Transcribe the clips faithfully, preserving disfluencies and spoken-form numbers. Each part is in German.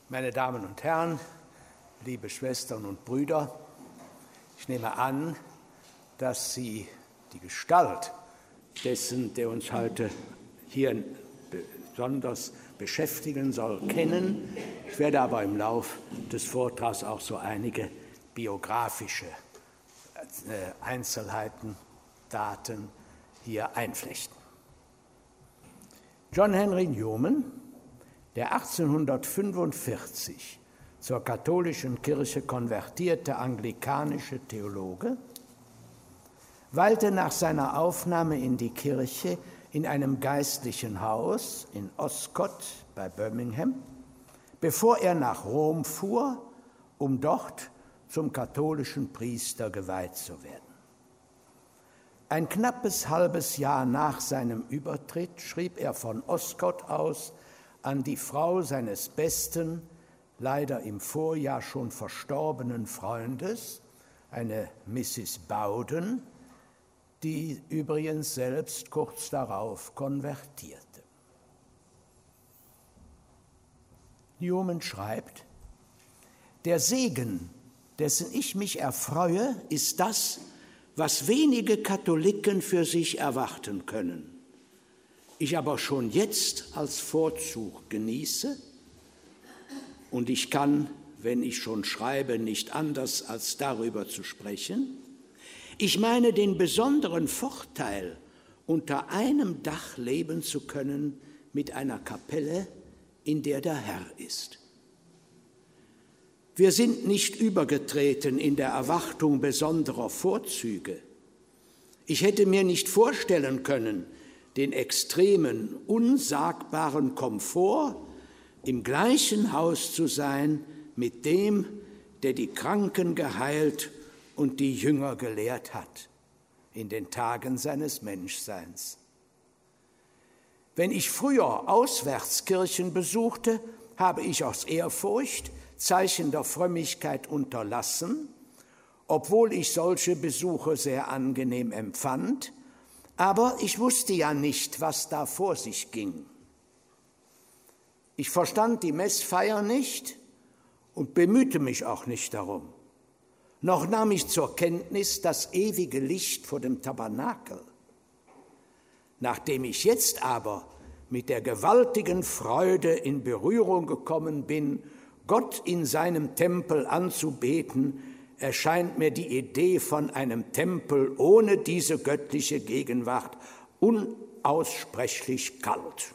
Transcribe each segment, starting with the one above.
Meine Damen und Herren, liebe Schwestern und Brüder, ich nehme an, dass Sie die Gestalt dessen, der uns heute hier besonders beschäftigen soll, kennen. Ich werde aber im Lauf des Vortrags auch so einige biografische Einzelheiten, Daten hier einflechten. John Henry Newman, der achtzehnhundertfünfundvierzig zur katholischen Kirche konvertierte anglikanische Theologe, weilte nach seiner Aufnahme in die Kirche in einem geistlichen Haus in Oscott bei Birmingham, bevor er nach Rom fuhr, um dort zum katholischen Priester geweiht zu werden. Ein knappes halbes Jahr nach seinem Übertritt schrieb er von Oscott aus an die Frau seines besten, leider im Vorjahr schon verstorbenen Freundes, eine Misses Bowden, die übrigens selbst kurz darauf konvertierte. Newman schreibt: Der Segen, dessen ich mich erfreue, ist das, was wenige Katholiken für sich erwarten können. Ich aber schon jetzt als Vorzug genieße, und ich kann, wenn ich schon schreibe, nicht anders als darüber zu sprechen. Ich meine den besonderen Vorteil, unter einem Dach leben zu können mit einer Kapelle, in der der Herr ist. Wir sind nicht übergetreten in der Erwartung besonderer Vorzüge. Ich hätte mir nicht vorstellen können, den extremen, unsagbaren Komfort, im gleichen Haus zu sein mit dem, der die Kranken geheilt und die Jünger gelehrt hat, in den Tagen seines Menschseins. Wenn ich früher Auswärtskirchen besuchte, habe ich aus Ehrfurcht Zeichen der Frömmigkeit unterlassen, obwohl ich solche Besuche sehr angenehm empfand, aber ich wusste ja nicht, was da vor sich ging. Ich verstand die Messfeier nicht und bemühte mich auch nicht darum. Noch nahm ich zur Kenntnis das ewige Licht vor dem Tabernakel. Nachdem ich jetzt aber mit der gewaltigen Freude in Berührung gekommen bin, Gott in seinem Tempel anzubeten, erscheint mir die Idee von einem Tempel ohne diese göttliche Gegenwart unaussprechlich kalt.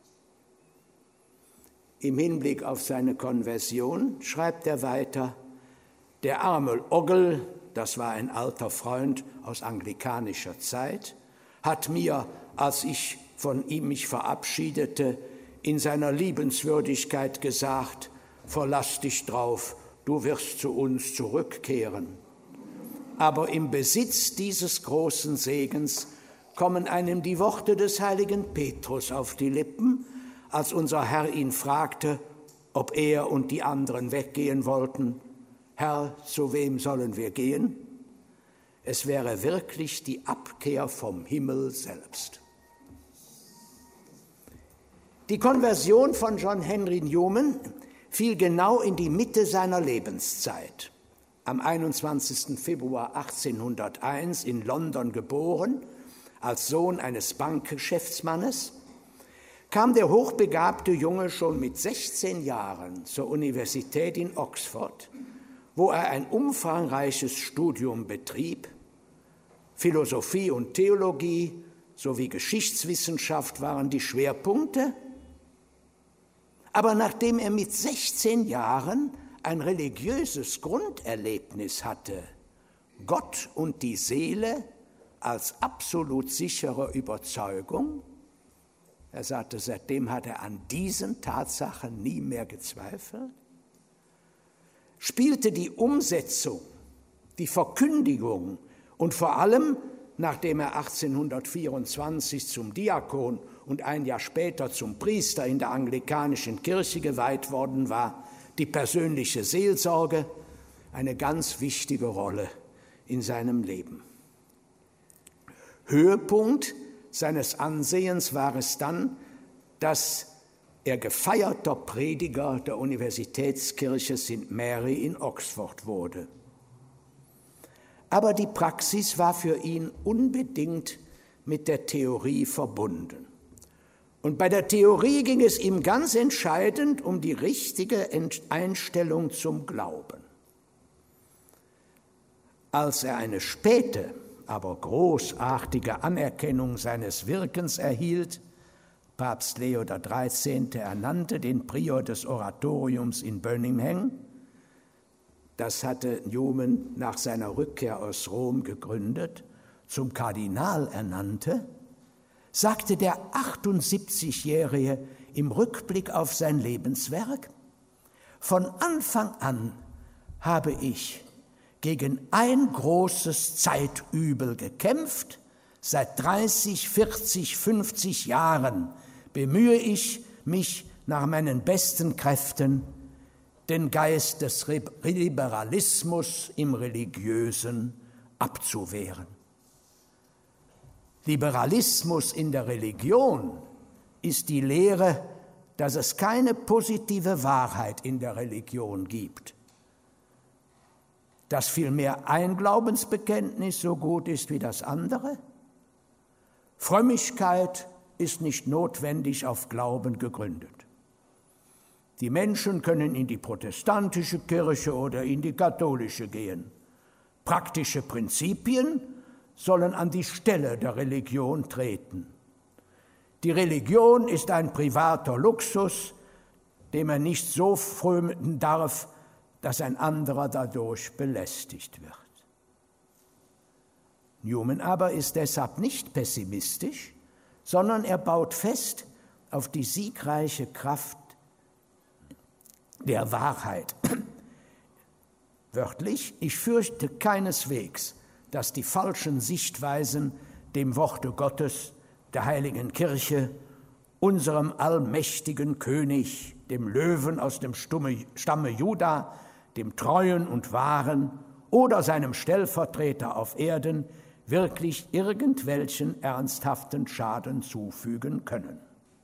Im Hinblick auf seine Konversion schreibt er weiter: Der arme Oggel, das war ein alter Freund aus anglikanischer Zeit, hat mir, als ich von ihm mich verabschiedete, in seiner Liebenswürdigkeit gesagt: Verlass dich drauf, du wirst zu uns zurückkehren. Aber im Besitz dieses großen Segens kommen einem die Worte des heiligen Petrus auf die Lippen, als unser Herr ihn fragte, ob er und die anderen weggehen wollten. Herr, zu wem sollen wir gehen? Es wäre wirklich die Abkehr vom Himmel selbst. Die Konversion von John Henry Newman fiel genau in die Mitte seiner Lebenszeit. Am einundzwanzigsten Februar achtzehnhunderteins in London geboren, als Sohn eines Bankgeschäftsmannes, kam der hochbegabte Junge schon mit sechzehn Jahren zur Universität in Oxford, wo er ein umfangreiches Studium betrieb. Philosophie und Theologie sowie Geschichtswissenschaft waren die Schwerpunkte. Aber nachdem er mit sechzehn Jahren ein religiöses Grunderlebnis hatte, Gott und die Seele als absolut sichere Überzeugung, er sagte, seitdem hat er an diesen Tatsachen nie mehr gezweifelt, spielte die Umsetzung, die Verkündigung und vor allem, nachdem er achtzehnhundertvierundzwanzig zum Diakon und ein Jahr später zum Priester in der anglikanischen Kirche geweiht worden war, die persönliche Seelsorge eine ganz wichtige Rolle in seinem Leben. Höhepunkt seines Ansehens war es dann, dass er gefeierter Prediger der Universitätskirche Sankt Mary in Oxford wurde. Aber die Praxis war für ihn unbedingt mit der Theorie verbunden. Und bei der Theorie ging es ihm ganz entscheidend um die richtige Einstellung zum Glauben. Als er eine späte, aber großartige Anerkennung seines Wirkens erhielt, Papst Leo der Dreizehnte ernannte den Prior des Oratoriums in Birmingham, das hatte Newman nach seiner Rückkehr aus Rom gegründet, zum Kardinal ernannte, sagte der achtundsiebzigjährige im Rückblick auf sein Lebenswerk: Von Anfang an habe ich gegen ein großes Zeitübel gekämpft. Seit dreißig, vierzig, fünfzig Jahren bemühe ich mich nach meinen besten Kräften, den Geist des Liberalismus im Religiösen abzuwehren. Liberalismus in der Religion ist die Lehre, dass es keine positive Wahrheit in der Religion gibt, dass vielmehr ein Glaubensbekenntnis so gut ist wie das andere. Frömmigkeit ist nicht notwendig auf Glauben gegründet. Die Menschen können in die protestantische Kirche oder in die katholische gehen. Praktische Prinzipien sollen an die Stelle der Religion treten. Die Religion ist ein privater Luxus, dem er nicht so frönen darf, dass ein anderer dadurch belästigt wird. Newman aber ist deshalb nicht pessimistisch, sondern er baut fest auf die siegreiche Kraft der Wahrheit. Wörtlich: Ich fürchte keineswegs, dass die falschen Sichtweisen dem Worte Gottes, der heiligen Kirche, unserem allmächtigen König, dem Löwen aus dem Stamme Juda, dem Treuen und Wahren oder seinem Stellvertreter auf Erden wirklich irgendwelchen ernsthaften Schaden zufügen können.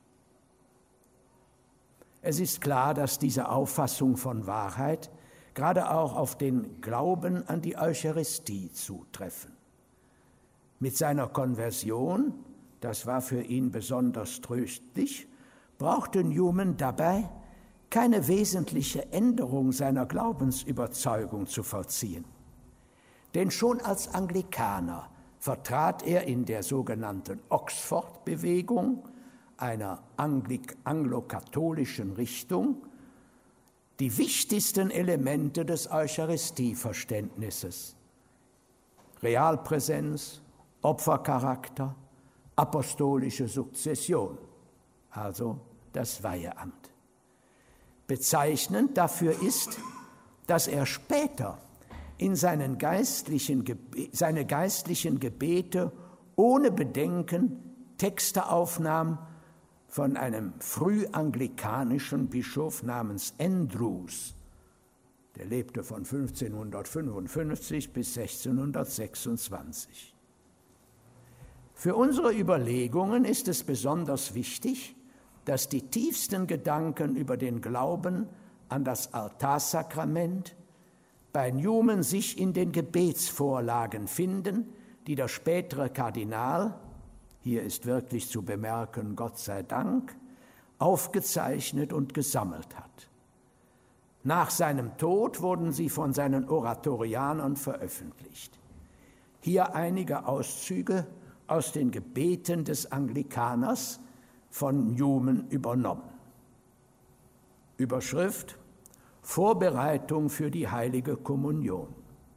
Es ist klar, dass diese Auffassung von Wahrheit gerade auch auf den Glauben an die Eucharistie zutreffen. Mit seiner Konversion, das war für ihn besonders tröstlich, brauchte Newman dabei keine wesentliche Änderung seiner Glaubensüberzeugung zu vollziehen. Denn schon als Anglikaner vertrat er in der sogenannten Oxford-Bewegung, einer anglo-katholischen Richtung, die wichtigsten Elemente des Eucharistieverständnisses: Realpräsenz, Opfercharakter, apostolische Sukzession, also das Weiheamt. Bezeichnend dafür ist, dass er später in seinen geistlichen Gebe- seine geistlichen Gebete ohne Bedenken Texte aufnahm von einem frühanglikanischen Bischof namens Andrews. Der lebte von fünfzehnhundertfünfundfünfzig bis sechzehnhundertsechsundzwanzig. Für unsere Überlegungen ist es besonders wichtig, dass die tiefsten Gedanken über den Glauben an das Altarsakrament bei Newman sich in den Gebetsvorlagen finden, die der spätere Kardinal, hier ist wirklich zu bemerken, Gott sei Dank, aufgezeichnet und gesammelt hat. Nach seinem Tod wurden sie von seinen Oratorianern veröffentlicht. Hier einige Auszüge aus den Gebeten des Anglikaners, von Newman übernommen. Überschrift: Vorbereitung für die heilige Kommunion.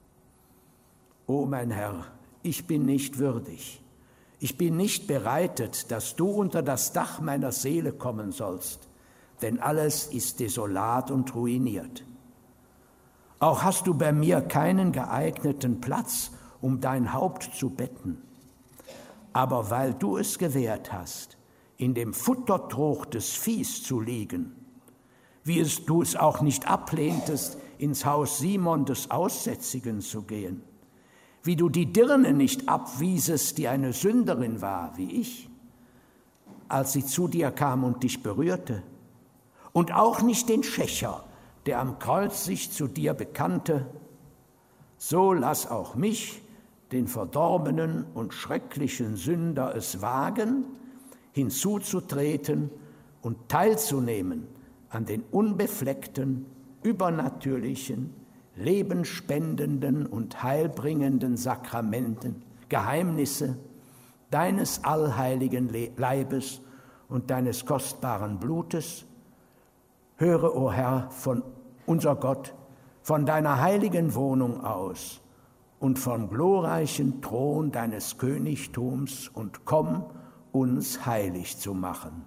O mein Herr, ich bin nicht würdig. Ich bin nicht bereitet, dass du unter das Dach meiner Seele kommen sollst, denn alles ist desolat und ruiniert. Auch hast du bei mir keinen geeigneten Platz, um dein Haupt zu betten. Aber weil du es gewährt hast, in dem Futtertrog des Viehs zu liegen, wie es du es auch nicht ablehntest, ins Haus Simon des Aussätzigen zu gehen, wie du die Dirne nicht abwiesest, die eine Sünderin war, wie ich, als sie zu dir kam und dich berührte, und auch nicht den Schächer, der am Kreuz sich zu dir bekannte, so lass auch mich, den verdorbenen und schrecklichen Sünder, es wagen, hinzuzutreten und teilzunehmen an den unbefleckten, übernatürlichen, lebenspendenden und heilbringenden Sakramenten, Geheimnisse deines allheiligen Leibes und deines kostbaren Blutes. Höre, o Herr, von unser Gott, von deiner heiligen Wohnung aus und vom glorreichen Thron deines Königtums und komm, uns heilig zu machen.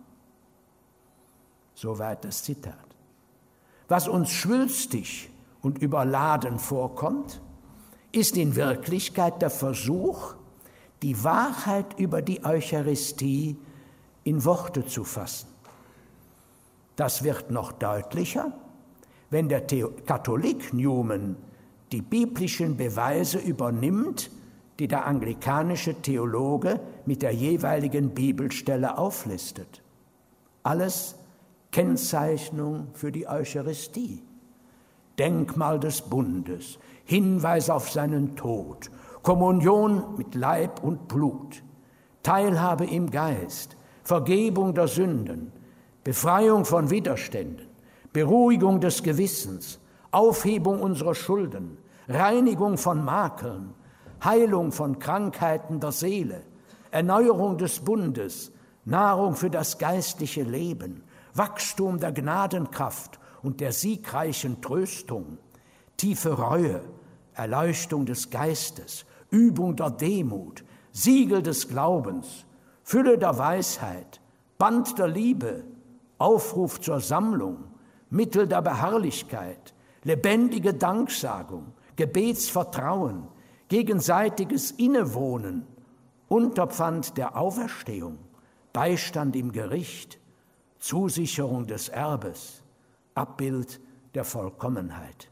Soweit das Zitat. Was uns schwülstig und überladen vorkommt, ist in Wirklichkeit der Versuch, die Wahrheit über die Eucharistie in Worte zu fassen. Das wird noch deutlicher, wenn der Katholik Newman die biblischen Beweise übernimmt, die der anglikanische Theologe mit der jeweiligen Bibelstelle auflistet. Alles Kennzeichnung für die Eucharistie, Denkmal des Bundes, Hinweis auf seinen Tod, Kommunion mit Leib und Blut, Teilhabe im Geist, Vergebung der Sünden, Befreiung von Widerständen, Beruhigung des Gewissens, Aufhebung unserer Schulden, Reinigung von Makeln, Heilung von Krankheiten der Seele, Erneuerung des Bundes, Nahrung für das geistliche Leben, Wachstum der Gnadenkraft und der siegreichen Tröstung, tiefe Reue, Erleuchtung des Geistes, Übung der Demut, Siegel des Glaubens, Fülle der Weisheit, Band der Liebe, Aufruf zur Sammlung, Mittel der Beharrlichkeit, lebendige Danksagung, Gebetsvertrauen, gegenseitiges Innewohnen, Unterpfand der Auferstehung, Beistand im Gericht, Zusicherung des Erbes, Abbild der Vollkommenheit.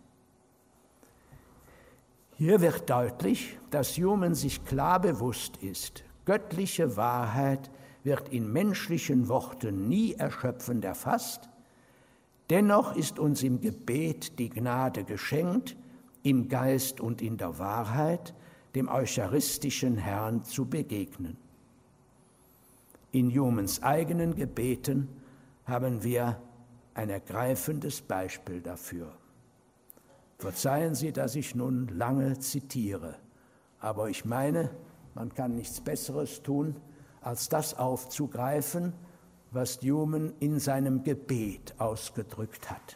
Hier wird deutlich, dass Newman sich klar bewusst ist, göttliche Wahrheit wird in menschlichen Worten nie erschöpfend erfasst, dennoch ist uns im Gebet die Gnade geschenkt, im Geist und in der Wahrheit dem eucharistischen Herrn zu begegnen. In Newmans eigenen Gebeten haben wir ein ergreifendes Beispiel dafür. Verzeihen Sie, dass ich nun lange zitiere, aber ich meine, man kann nichts Besseres tun, als das aufzugreifen, was Newman in seinem Gebet ausgedrückt hat.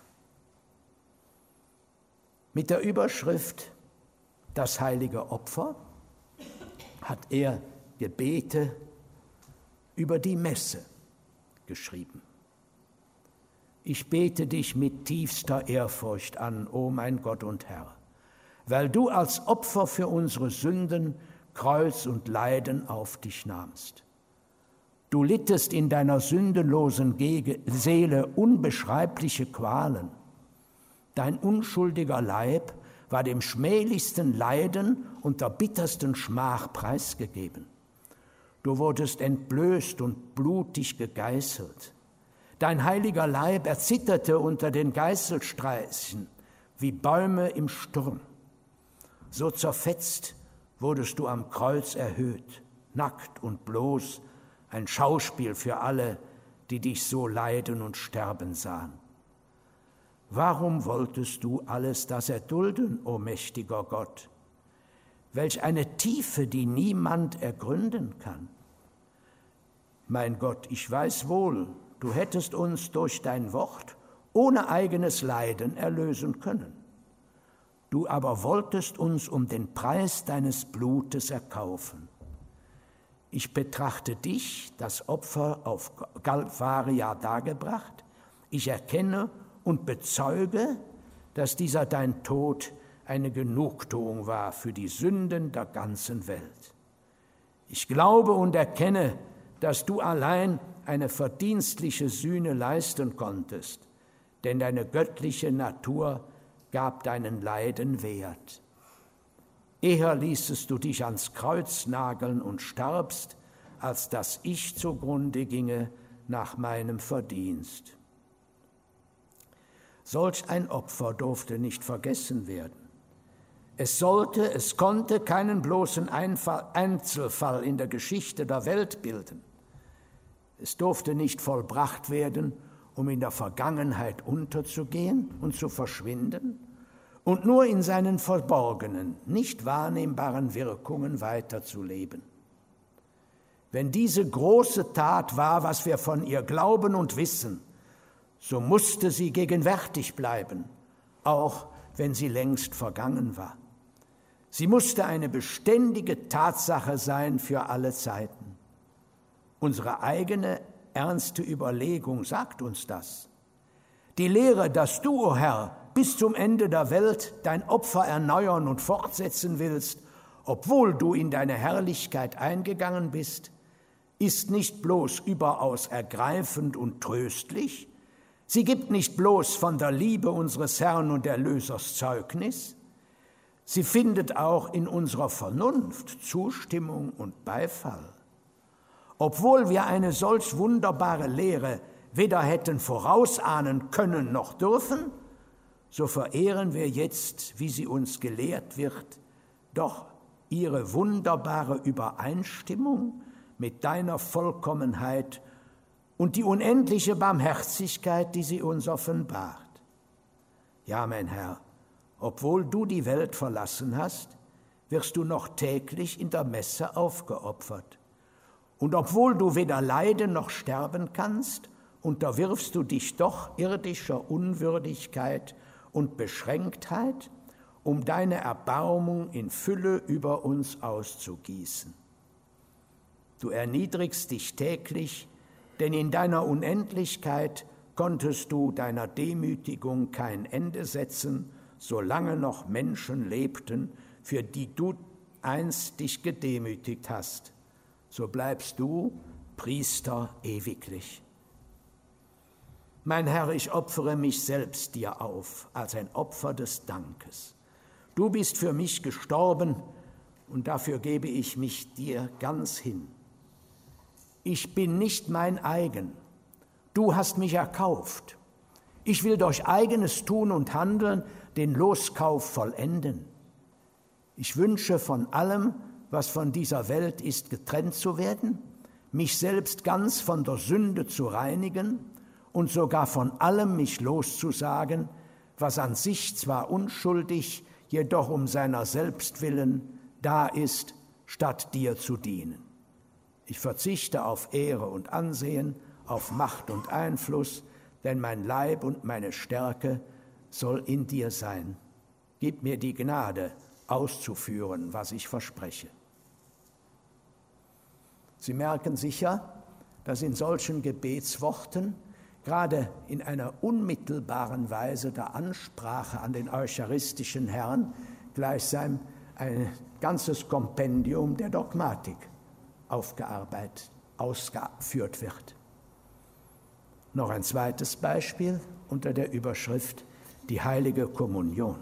Mit der Überschrift Das heilige Opfer hat er Gebete über die Messe geschrieben. Ich bete dich mit tiefster Ehrfurcht an, o mein Gott und Herr, weil du als Opfer für unsere Sünden Kreuz und Leiden auf dich nahmst. Du littest in deiner sündenlosen Seele unbeschreibliche Qualen. Dein unschuldiger Leib war dem schmählichsten Leiden und der bittersten Schmach preisgegeben. Du wurdest entblößt und blutig gegeißelt. Dein heiliger Leib erzitterte unter den Geißelstreichen wie Bäume im Sturm. So zerfetzt wurdest du am Kreuz erhöht, nackt und bloß, ein Schauspiel für alle, die dich so leiden und sterben sahen. Warum wolltest du alles das erdulden, o mächtiger Gott? Welch eine Tiefe, die niemand ergründen kann. Mein Gott, ich weiß wohl, du hättest uns durch dein Wort ohne eigenes Leiden erlösen können. Du aber wolltest uns um den Preis deines Blutes erkaufen. Ich betrachte dich, das Opfer auf Calvaria dargebracht. Ich erkenne und bezeuge, dass dieser dein Tod eine Genugtuung war für die Sünden der ganzen Welt. Ich glaube und erkenne, dass du allein eine verdienstliche Sühne leisten konntest, denn deine göttliche Natur gab deinen Leiden Wert. Eher ließest du dich ans Kreuz nageln und starbst, als dass ich zugrunde ginge nach meinem Verdienst. Solch ein Opfer durfte nicht vergessen werden. Es sollte, es konnte keinen bloßen Einfall, Einzelfall in der Geschichte der Welt bilden. Es durfte nicht vollbracht werden, um in der Vergangenheit unterzugehen und zu verschwinden und nur in seinen verborgenen, nicht wahrnehmbaren Wirkungen weiterzuleben. Wenn diese große Tat war, was wir von ihr glauben und wissen, so musste sie gegenwärtig bleiben, auch wenn sie längst vergangen war. Sie musste eine beständige Tatsache sein für alle Zeiten. Unsere eigene ernste Überlegung sagt uns das. Die Lehre, dass du, o Herr, bis zum Ende der Welt dein Opfer erneuern und fortsetzen willst, obwohl du in deine Herrlichkeit eingegangen bist, ist nicht bloß überaus ergreifend und tröstlich, sie gibt nicht bloß von der Liebe unseres Herrn und Erlösers Zeugnis, sie findet auch in unserer Vernunft Zustimmung und Beifall. Obwohl wir eine solch wunderbare Lehre weder hätten vorausahnen können noch dürfen, so verehren wir jetzt, wie sie uns gelehrt wird, doch ihre wunderbare Übereinstimmung mit deiner Vollkommenheit und die unendliche Barmherzigkeit, die sie uns offenbart. Ja, mein Herr, obwohl du die Welt verlassen hast, wirst du noch täglich in der Messe aufgeopfert. Und obwohl du weder leiden noch sterben kannst, unterwirfst du dich doch irdischer Unwürdigkeit und Beschränktheit, um deine Erbarmung in Fülle über uns auszugießen. Du erniedrigst dich täglich, denn in deiner Unendlichkeit konntest du deiner Demütigung kein Ende setzen, solange noch Menschen lebten, für die du einst dich gedemütigt hast. So bleibst du Priester ewiglich. Mein Herr, ich opfere mich selbst dir auf, als ein Opfer des Dankes. Du bist für mich gestorben, und dafür gebe ich mich dir ganz hin. Ich bin nicht mein eigen, du hast mich erkauft. Ich will durch eigenes Tun und Handeln den Loskauf vollenden. Ich wünsche von allem, was von dieser Welt ist, getrennt zu werden, mich selbst ganz von der Sünde zu reinigen und sogar von allem mich loszusagen, was an sich zwar unschuldig, jedoch um seiner selbst willen da ist, statt dir zu dienen. Ich verzichte auf Ehre und Ansehen, auf Macht und Einfluss, denn mein Leib und meine Stärke soll in dir sein. Gib mir die Gnade, auszuführen, was ich verspreche. Sie merken sicher, dass in solchen Gebetsworten, gerade in einer unmittelbaren Weise der Ansprache an den eucharistischen Herrn, gleichsam ein ganzes Kompendium der Dogmatik aufgearbeitet, ausgeführt wird. Noch ein zweites Beispiel unter der Überschrift die heilige Kommunion.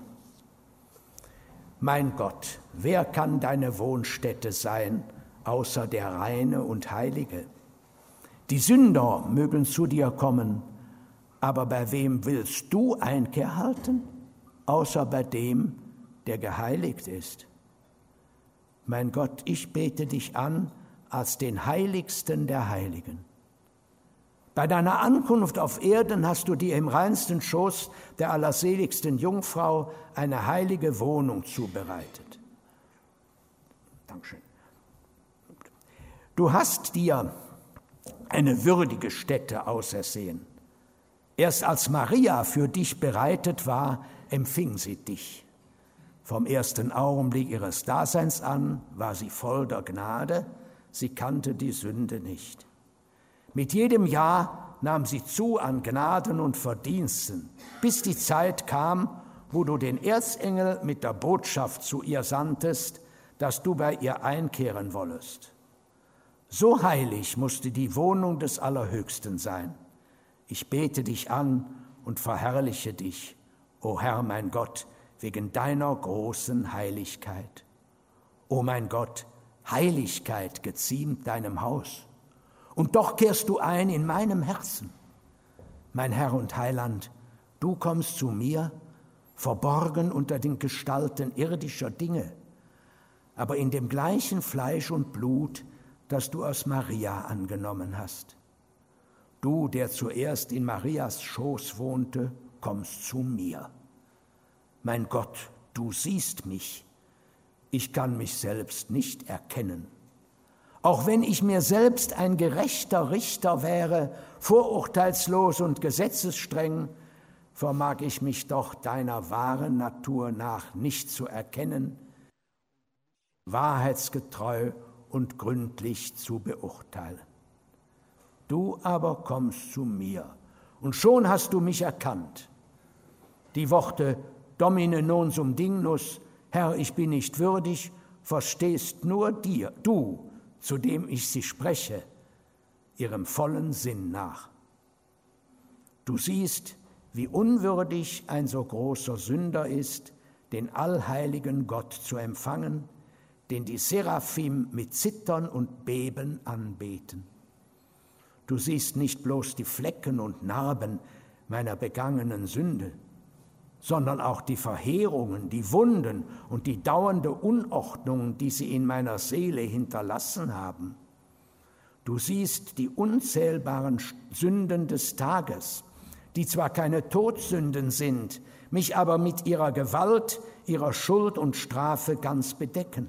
Mein Gott, wer kann deine Wohnstätte sein, außer der Reine und Heilige? Die Sünder mögen zu dir kommen, aber bei wem willst du Einkehr halten, außer bei dem, der geheiligt ist? Mein Gott, ich bete dich an als den Heiligsten der Heiligen. Bei deiner Ankunft auf Erden hast du dir im reinsten Schoß der allerseligsten Jungfrau eine heilige Wohnung zubereitet. Dankeschön. Du hast dir eine würdige Stätte ausersehen. Erst als Maria für dich bereitet war, empfing sie dich. Vom ersten Augenblick ihres Daseins an war sie voll der Gnade, sie kannte die Sünde nicht. Mit jedem Jahr nahm sie zu an Gnaden und Verdiensten, bis die Zeit kam, wo du den Erzengel mit der Botschaft zu ihr sandtest, dass du bei ihr einkehren wollest. So heilig musste die Wohnung des Allerhöchsten sein. Ich bete dich an und verherrliche dich, o Herr mein Gott, wegen deiner großen Heiligkeit. O mein Gott, Heiligkeit geziemt deinem Haus. Und doch kehrst du ein in meinem Herzen. Mein Herr und Heiland, Du kommst zu mir, verborgen unter den Gestalten irdischer Dinge, aber in dem gleichen Fleisch und Blut, das du aus Maria angenommen hast. Du, der zuerst in Marias Schoß wohnte, kommst zu mir. Mein Gott, du siehst mich. Ich kann mich selbst nicht erkennen. Auch wenn ich mir selbst ein gerechter Richter wäre, vorurteilslos und gesetzesstreng, vermag ich mich doch deiner wahren Natur nach nicht zu erkennen, wahrheitsgetreu und gründlich zu beurteilen. Du aber kommst zu mir, und schon hast du mich erkannt. Die Worte Domine non sum dignus, Herr, ich bin nicht würdig, verstehst nur dir, du, zu dem ich sie spreche, ihrem vollen Sinn nach. Du siehst, wie unwürdig ein so großer Sünder ist, den allheiligen Gott zu empfangen, den die Seraphim mit Zittern und Beben anbeten. Du siehst nicht bloß die Flecken und Narben meiner begangenen Sünde, sondern auch die Verheerungen, die Wunden und die dauernde Unordnung, die sie in meiner Seele hinterlassen haben. Du siehst die unzählbaren Sünden des Tages, die zwar keine Todsünden sind, mich aber mit ihrer Gewalt, ihrer Schuld und Strafe ganz bedecken.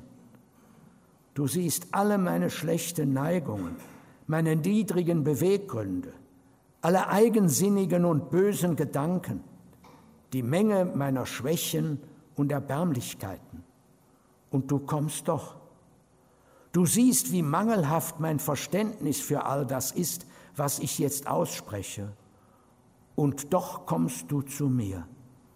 Du siehst alle meine schlechten Neigungen, meine niedrigen Beweggründe, alle eigensinnigen und bösen Gedanken, die Menge meiner Schwächen und Erbärmlichkeiten. Und du kommst doch. Du siehst, wie mangelhaft mein Verständnis für all das ist, was ich jetzt ausspreche. Und doch kommst du zu mir.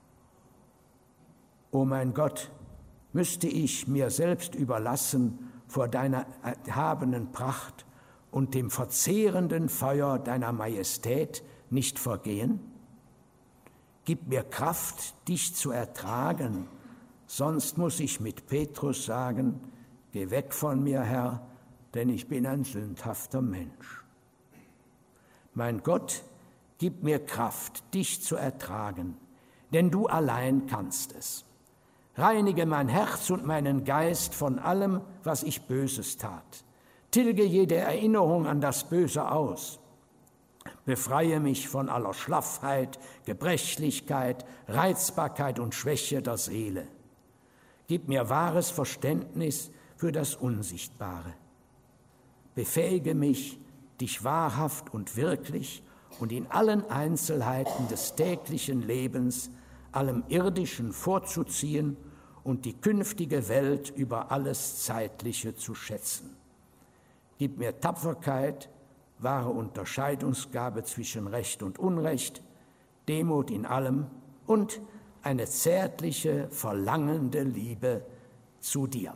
O mein Gott, müsste ich mir selbst überlassen vor deiner erhabenen Pracht und dem verzehrenden Feuer deiner Majestät nicht vergehen? Gib mir Kraft, dich zu ertragen, sonst muss ich mit Petrus sagen, geh weg von mir, Herr, denn ich bin ein sündhafter Mensch. Mein Gott, gib mir Kraft, dich zu ertragen, denn du allein kannst es. Reinige mein Herz und meinen Geist von allem, was ich Böses tat. Tilge jede Erinnerung an das Böse aus. Befreie mich von aller Schlaffheit, Gebrechlichkeit, Reizbarkeit und Schwäche der Seele. Gib mir wahres Verständnis für das Unsichtbare. Befähige mich, dich wahrhaft und wirklich und in allen Einzelheiten des täglichen Lebens allem Irdischen vorzuziehen und die künftige Welt über alles Zeitliche zu schätzen. Gib mir Tapferkeit, wahre Unterscheidungsgabe zwischen Recht und Unrecht, Demut in allem und eine zärtliche, verlangende Liebe zu dir.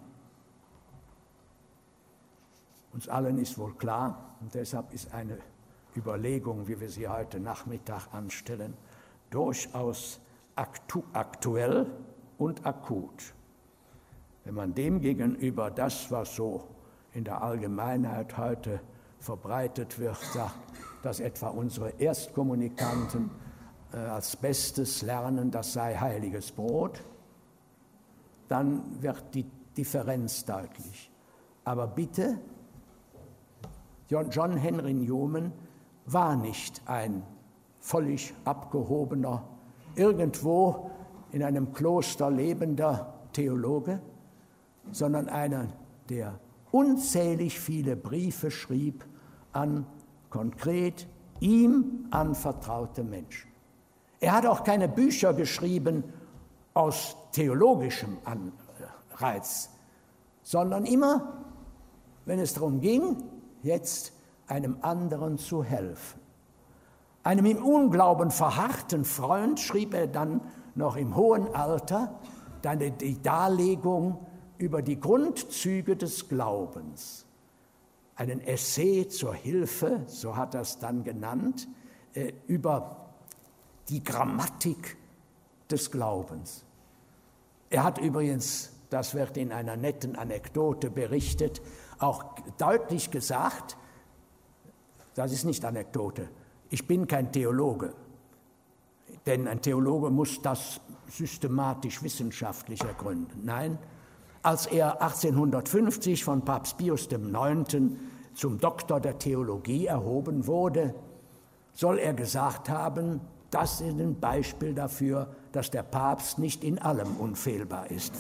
Uns allen ist wohl klar, und deshalb ist eine Überlegung, wie wir sie heute Nachmittag anstellen, durchaus aktu- aktuell und akut. Wenn man dem gegenüber das, was so in der Allgemeinheit heute verbreitet wird, sagt, dass etwa unsere Erstkommunikanten äh, als Bestes lernen, das sei heiliges Brot, dann wird die Differenz deutlich. Aber bitte, John, John Henry Newman war nicht ein völlig abgehobener, irgendwo in einem Kloster lebender Theologe, sondern einer, der unzählig viele Briefe schrieb an konkret ihm anvertraute Menschen. Er hat auch keine Bücher geschrieben aus theologischem Anreiz, sondern immer, wenn es darum ging, jetzt einem anderen zu helfen. Einem im Unglauben verharrten Freund schrieb er dann noch im hohen Alter dann die Darlegung über die Grundzüge des Glaubens. Einen Essay zur Hilfe, so hat er es dann genannt, äh, über die Grammatik des Glaubens. Er hat übrigens, das wird in einer netten Anekdote berichtet, auch deutlich gesagt, das ist nicht Anekdote, ich bin kein Theologe. Denn ein Theologe muss das systematisch wissenschaftlich ergründen. Nein, als er achtzehnhundertfünfzig von Papst Pius dem Neunten zum Doktor der Theologie erhoben wurde, soll er gesagt haben, das ist ein Beispiel dafür, dass der Papst nicht in allem unfehlbar ist.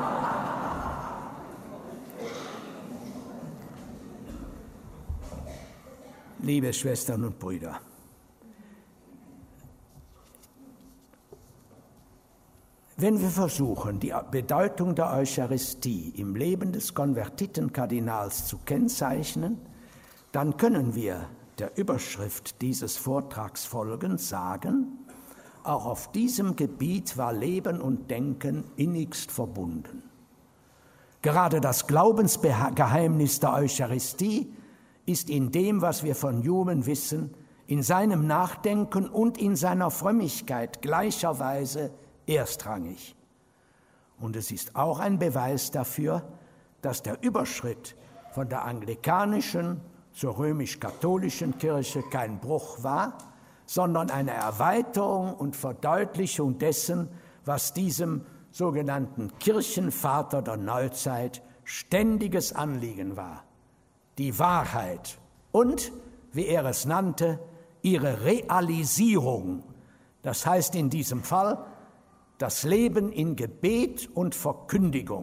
Liebe Schwestern und Brüder, wenn wir versuchen, die Bedeutung der Eucharistie im Leben des Konvertitenkardinals zu kennzeichnen, dann können wir der Überschrift dieses Vortrags folgend sagen, auch auf diesem Gebiet war Leben und Denken innigst verbunden. Gerade das Glaubensgeheimnis der Eucharistie ist in dem, was wir von Newman wissen, in seinem Nachdenken und in seiner Frömmigkeit gleicherweise erstrangig. Und es ist auch ein Beweis dafür, dass der Überschritt von der anglikanischen zur römisch-katholischen Kirche kein Bruch war, sondern eine Erweiterung und Verdeutlichung dessen, was diesem sogenannten Kirchenvater der Neuzeit ständiges Anliegen war. Die Wahrheit und, wie er es nannte, ihre Realisierung. Das heißt in diesem Fall das Leben in Gebet und Verkündigung.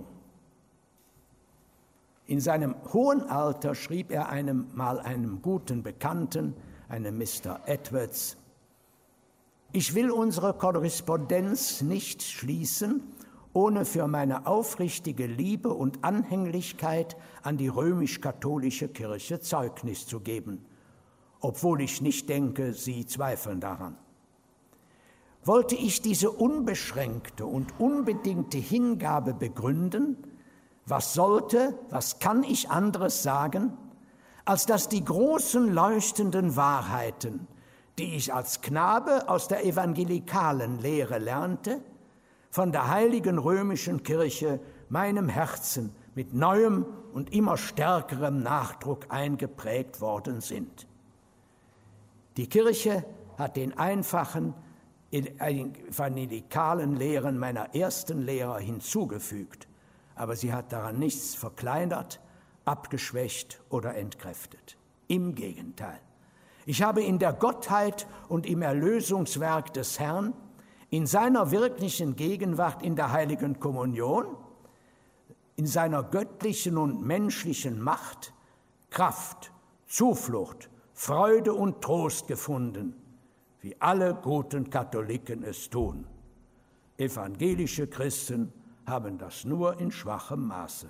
In seinem hohen Alter schrieb er einem, mal einem guten Bekannten, einem Mister Edwards, ich will unsere Korrespondenz nicht schließen, ohne für meine aufrichtige Liebe und Anhänglichkeit an die römisch-katholische Kirche Zeugnis zu geben, obwohl ich nicht denke, Sie zweifeln daran. Wollte ich diese unbeschränkte und unbedingte Hingabe begründen, was sollte, was kann ich anderes sagen, als dass die großen leuchtenden Wahrheiten, die ich als Knabe aus der evangelikalen Lehre lernte, von der heiligen römischen Kirche meinem Herzen mit neuem und immer stärkerem Nachdruck eingeprägt worden sind. Die Kirche hat den einfachen evangelikalen Lehren meiner ersten Lehrer hinzugefügt, aber sie hat daran nichts verkleinert, abgeschwächt oder entkräftet. Im Gegenteil. Ich habe in der Gottheit und im Erlösungswerk des Herrn, in seiner wirklichen Gegenwart in der Heiligen Kommunion, in seiner göttlichen und menschlichen Macht, Kraft, Zuflucht, Freude und Trost gefunden, wie alle guten Katholiken es tun. Evangelische Christen haben das nur in schwachem Maße.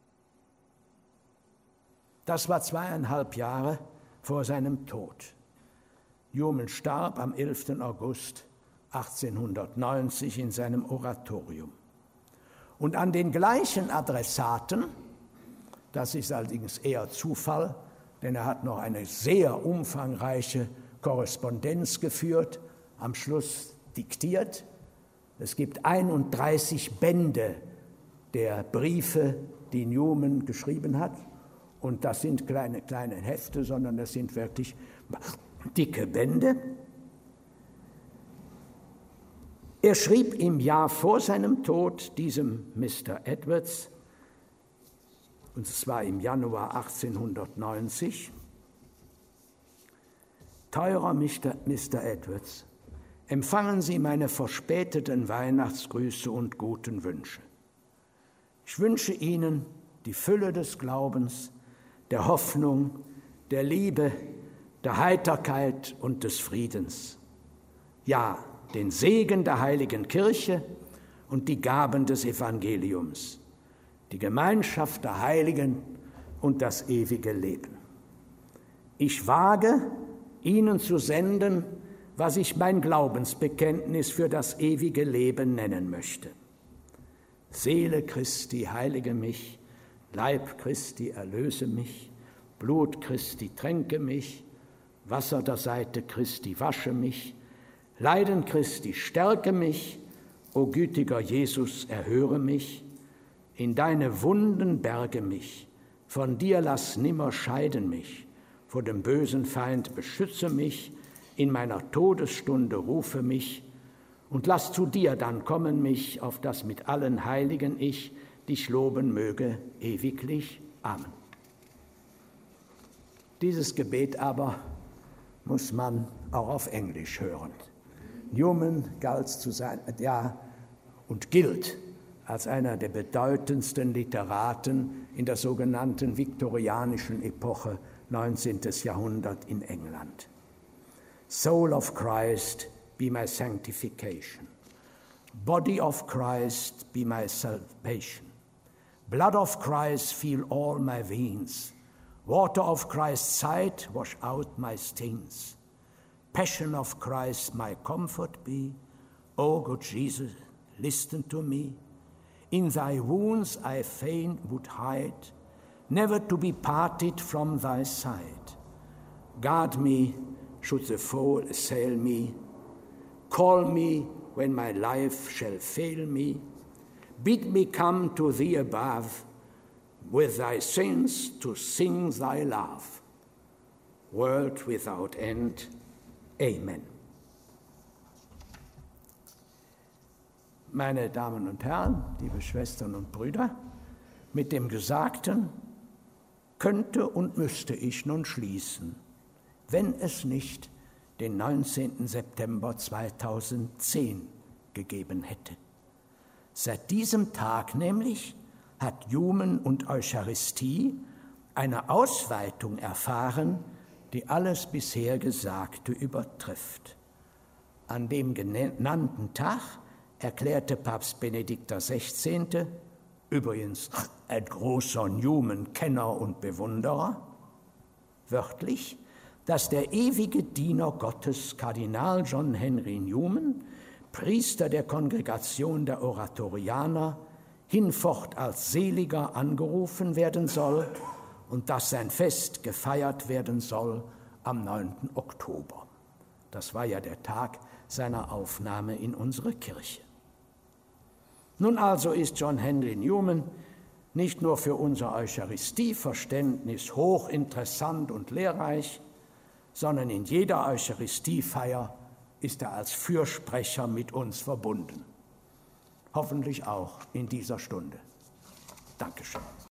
Das war zweieinhalb Jahre vor seinem Tod. Newman starb am elften August achtzehnhundertneunzig in seinem Oratorium. Und an den gleichen Adressaten, das ist allerdings eher Zufall, denn er hat noch eine sehr umfangreiche Korrespondenz geführt, am Schluss diktiert. Es gibt einunddreißig Bände der Briefe, die Newman geschrieben hat. Und das sind kleine, kleine Hefte, sondern das sind wirklich dicke Bände. Er schrieb im Jahr vor seinem Tod diesem Mister Edwards, und zwar im Januar achtzehnhundertneunzig, teurer Mister Edwards, empfangen Sie meine verspäteten Weihnachtsgrüße und guten Wünsche. Ich wünsche Ihnen die Fülle des Glaubens, der Hoffnung, der Liebe, der Heiterkeit und des Friedens. Ja, den Segen der heiligen Kirche und die Gaben des Evangeliums, die Gemeinschaft der Heiligen und das ewige Leben. Ich wage, Ihnen zu senden, was ich mein Glaubensbekenntnis für das ewige Leben nennen möchte. Seele Christi, heilige mich, Leib Christi, erlöse mich, Blut Christi, tränke mich, Wasser der Seite Christi, wasche mich, Leiden Christi, stärke mich, o gütiger Jesus, erhöre mich, in deine Wunden berge mich, von dir lass nimmer scheiden mich, vor dem bösen Feind beschütze mich, in meiner Todesstunde rufe mich, Und lass zu dir dann kommen mich, auf das mit allen Heiligen ich dich loben möge, ewiglich. Amen. Dieses Gebet aber muss man auch auf Englisch hören. Newman galt zu sein, ja, und gilt als einer der bedeutendsten Literaten in der sogenannten viktorianischen Epoche, neunzehnten. Jahrhundert in England. Soul of Christ, be my sanctification. Body of Christ, be my salvation. Blood of Christ, fill all my veins. Water of Christ's sight, wash out my stains. Passion of Christ, my comfort be. O good Jesus, listen to me. In thy wounds I fain would hide, never to be parted from thy side. Guard me, should the foe assail me. Call me when my life shall fail me. Bid me come to thee above, with thy saints to sing thy love. World without end. Amen. Meine Damen und Herren, liebe Schwestern und Brüder, mit dem Gesagten könnte und müsste ich nun schließen, wenn es nicht den neunzehnten September zweitausendzehn gegeben hätte. Seit diesem Tag nämlich hat Jumen und Eucharistie eine Ausweitung erfahren, die alles bisher Gesagte übertrifft. An dem genannten Tag erklärte Papst Benedikt der Sechzehnte, übrigens ein großer Newman-Kenner und Bewunderer, wörtlich, dass der ewige Diener Gottes, Kardinal John Henry Newman, Priester der Kongregation der Oratorianer, hinfort als Seliger angerufen werden soll und dass sein Fest gefeiert werden soll am neunten Oktober. Das war ja der Tag seiner Aufnahme in unsere Kirche. Nun also ist John Henry Newman nicht nur für unser Eucharistieverständnis hochinteressant und lehrreich, sondern in jeder Eucharistiefeier ist er als Fürsprecher mit uns verbunden. Hoffentlich auch in dieser Stunde. Dankeschön.